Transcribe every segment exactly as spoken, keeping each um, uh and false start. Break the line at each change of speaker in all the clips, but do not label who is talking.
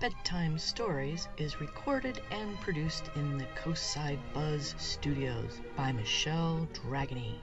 Bedtime Stories is recorded and produced in the Coastside Buzz Studios by Michelle Dragony.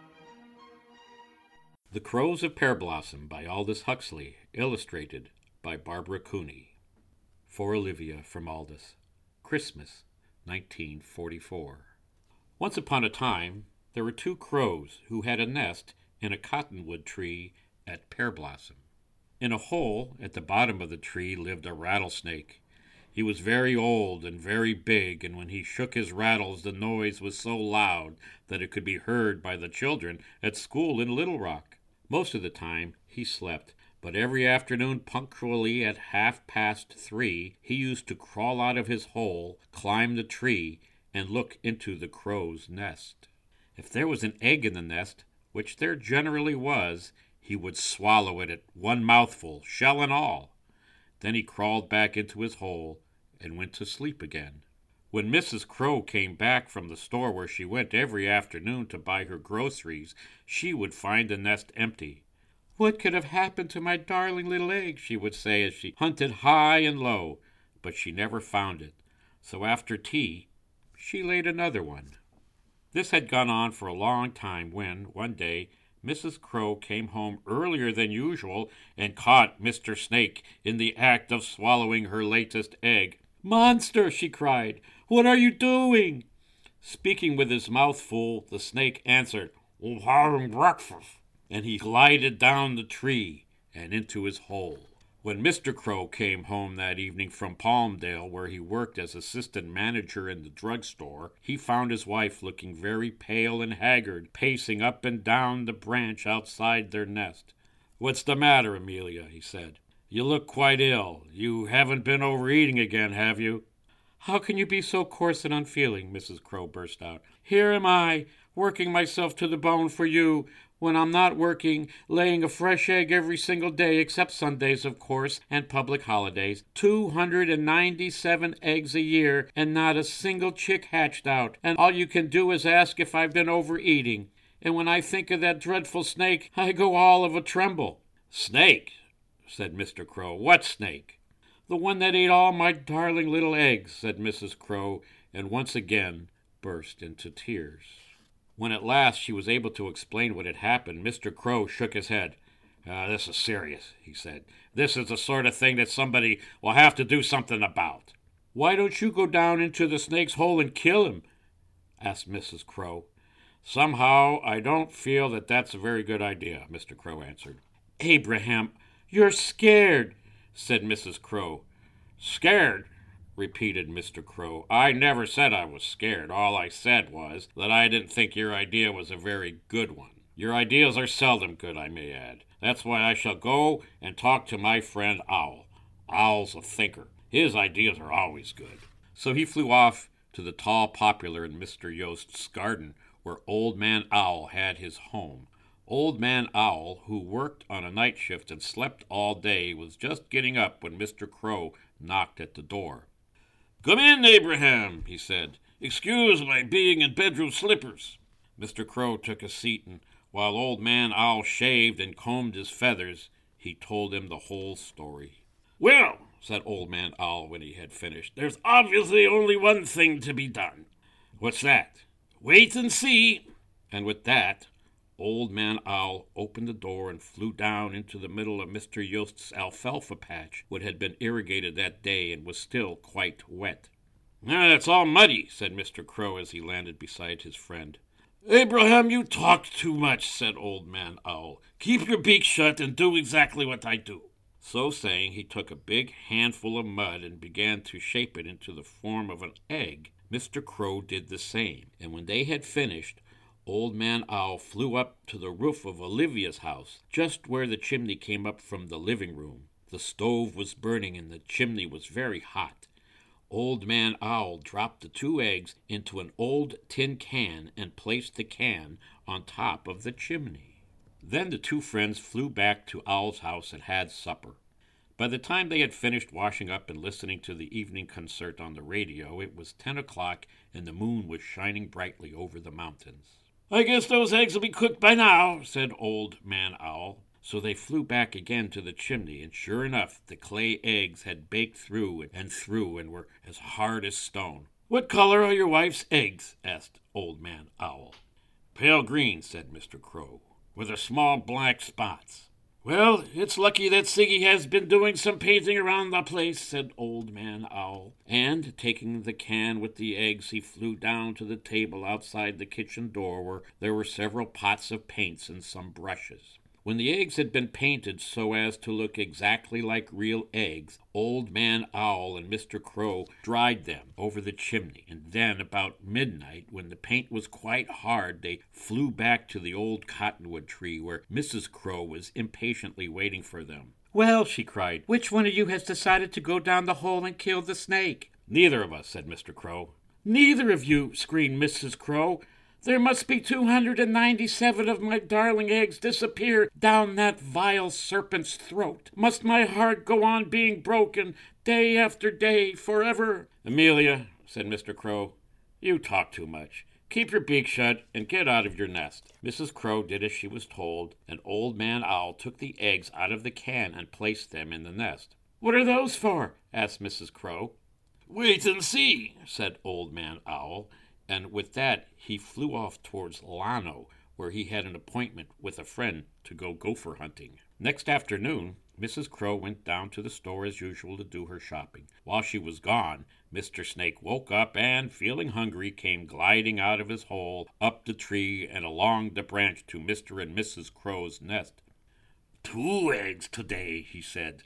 The Crows of Pearblossom by Aldous Huxley, illustrated by Barbara Cooney. For Olivia from Aldous. Christmas, nineteen forty-four. Once upon a time, there were two crows who had a nest in a cottonwood tree at Pearblossom. In a hole at the bottom of the tree lived a rattlesnake. He was very old and very big, and when he shook his rattles the noise was so loud that it could be heard by the children at school in Little Rock. Most of the time he slept, but every afternoon punctually at half past three he used to crawl out of his hole, climb the tree, and look into the crow's nest. If there was an egg in the nest, which there generally was, he would swallow it at one mouthful, shell and all. Then he crawled back into his hole and went to sleep again. When Missus Crow came back from the store where she went every afternoon to buy her groceries, she would find the nest empty. "What could have happened to my darling little egg?" she would say as she hunted high and low, but she never found it. So after tea, she laid another one. This had gone on for a long time when, one day, Missus Crow came home earlier than usual and caught Mister Snake in the act of swallowing her latest egg. "Monster!" she cried. "What are you doing?" Speaking with his mouth full, the snake answered, "I'm having breakfast," and he glided down the tree and into his hole. When Mister Crow came home that evening from Palmdale, where he worked as assistant manager in the drugstore, he found his wife looking very pale and haggard, pacing up and down the branch outside their nest. "What's the matter, Amelia?" he said. "You look quite ill. You haven't been overeating again, have you?" "How can you be so coarse and unfeeling?" Missus Crow burst out. "Here am I, working myself to the bone for you, when I'm not working, laying a fresh egg every single day, except Sundays, of course, and public holidays. Two hundred and ninety-seven eggs a year, and not a single chick hatched out, and all you can do is ask if I've been overeating. And when I think of that dreadful snake, I go all of a tremble." "Snake?" said Mister Crow. "What snake?" "The one that ate all my darling little eggs," said Missus Crow, and once again burst into tears. When at last she was able to explain what had happened, Mister Crow shook his head. Uh, this is serious," he said. "This is the sort of thing that somebody will have to do something about." "Why don't you go down into the snake's hole and kill him?" asked Missus Crow. "Somehow I don't feel that that's a very good idea," Mister Crow answered. "Abraham, you're scared," said Missus Crow. "Scared?" repeated Mister Crow. "I never said I was scared. All I said was that I didn't think your idea was a very good one. Your ideas are seldom good, I may add. That's why I shall go and talk to my friend Owl. Owl's a thinker. His ideas are always good." So he flew off to the tall poplar in Mister Yost's garden, where Old Man Owl had his home. Old Man Owl, who worked on a night shift and slept all day, was just getting up when Mister Crow knocked at the door. "Come in, Abraham," he said. "Excuse my being in bedroom slippers." Mister Crow took a seat, and while Old Man Owl shaved and combed his feathers, he told him the whole story. "Well," said Old Man Owl when he had finished, "there's obviously only one thing to be done." "What's that?" "Wait and see." And with that, Old Man Owl opened the door and flew down into the middle of Mister Yost's alfalfa patch, which had been irrigated that day and was still quite wet. "Now that's all muddy," said Mister Crow as he landed beside his friend. "Abraham, you talk too much," said Old Man Owl. "Keep your beak shut and do exactly what I do." So saying, he took a big handful of mud and began to shape it into the form of an egg. Mister Crow did the same, and when they had finished, Old Man Owl flew up to the roof of Olivia's house, just where the chimney came up from the living room. The stove was burning and the chimney was very hot. Old Man Owl dropped the two eggs into an old tin can and placed the can on top of the chimney. Then the two friends flew back to Owl's house and had supper. By the time they had finished washing up and listening to the evening concert on the radio, it was ten o'clock and the moon was shining brightly over the mountains. "I guess those eggs will be cooked by now," said Old Man Owl. So they flew back again to the chimney, and sure enough, the clay eggs had baked through and through and were as hard as stone. "What color are your wife's eggs?" asked Old Man Owl. "Pale green," said Mister Crow, "with a small black spots." "Well, it's lucky that Siggy has been doing some painting around the place," said Old Man Owl. And, taking the can with the eggs, he flew down to the table outside the kitchen door where there were several pots of paints and some brushes. When the eggs had been painted so as to look exactly like real eggs, Old Man Owl and Mister Crow dried them over the chimney, and then about midnight, when the paint was quite hard, they flew back to the old cottonwood tree where Missus Crow was impatiently waiting for them. "Well," she cried, "which one of you has decided to go down the hole and kill the snake?" "Neither of us," said Mister Crow. "Neither of you!" screamed Missus Crow. "There must be two hundred and ninety-seven of my darling eggs disappear down that vile serpent's throat. Must my heart go on being broken day after day forever?" "Amelia," said Mister Crow, "you talk too much. Keep your beak shut and get out of your nest." Missus Crow did as she was told, and Old Man Owl took the eggs out of the can and placed them in the nest. "What are those for?" asked Missus Crow. "Wait and see," said Old Man Owl. And with that he flew off towards Llano, where he had an appointment with a friend to go gopher hunting. Next afternoon, Missus Crow went down to the store as usual to do her shopping. While she was gone, Mister Snake woke up and, feeling hungry, came gliding out of his hole, up the tree, and along the branch to Mister and Missus Crow's nest. "Two eggs today," he said.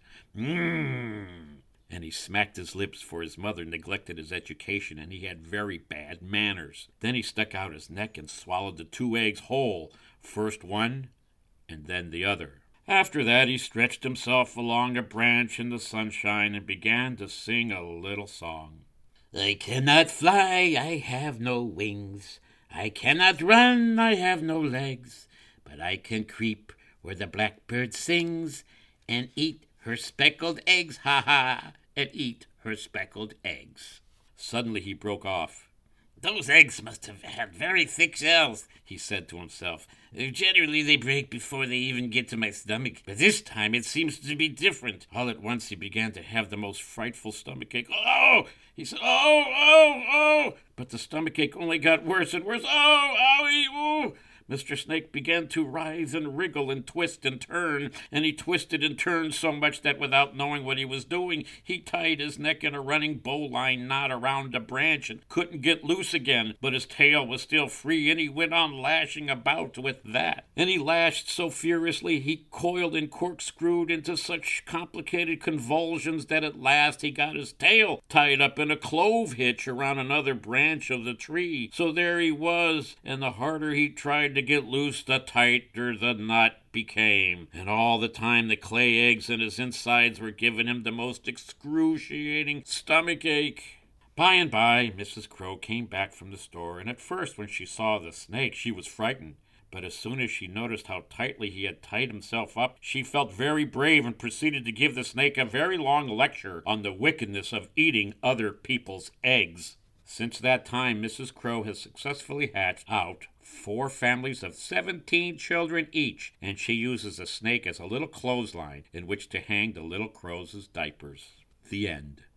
"Mmm." And he smacked his lips, for his mother neglected his education, and he had very bad manners. Then he stuck out his neck and swallowed the two eggs whole, first one and then the other. After that he stretched himself along a branch in the sunshine and began to sing a little song. "I cannot fly, I have no wings. I cannot run, I have no legs. But I can creep where the blackbird sings and eat her speckled eggs, ha-ha, and eat her speckled eggs." Suddenly he broke off. "Those eggs must have had very thick shells," he said to himself. "Generally they break before they even get to my stomach, but this time it seems to be different." All at once he began to have the most frightful stomachache. "Oh!" he said, "Oh, oh, oh!" But the stomachache only got worse and worse. "Oh, owie, ooh!" Mister Snake began to writhe and wriggle and twist and turn, and he twisted and turned so much that without knowing what he was doing, he tied his neck in a running bowline knot around a branch and couldn't get loose again, but his tail was still free, and he went on lashing about with that. And he lashed so furiously he coiled and corkscrewed into such complicated convulsions that at last he got his tail tied up in a clove hitch around another branch of the tree. So there he was, and the harder he tried to get loose, the tighter the knot became. And all the time the clay eggs in his insides were giving him the most excruciating stomachache. By and by, Missus Crow came back from the store, and at first when she saw the snake, she was frightened. But as soon as she noticed how tightly he had tied himself up, she felt very brave and proceeded to give the snake a very long lecture on the wickedness of eating other people's eggs. Since that time, Missus Crow has successfully hatched out four families of seventeen children each, and she uses a snake as a little clothesline in which to hang the little crows' diapers. The end.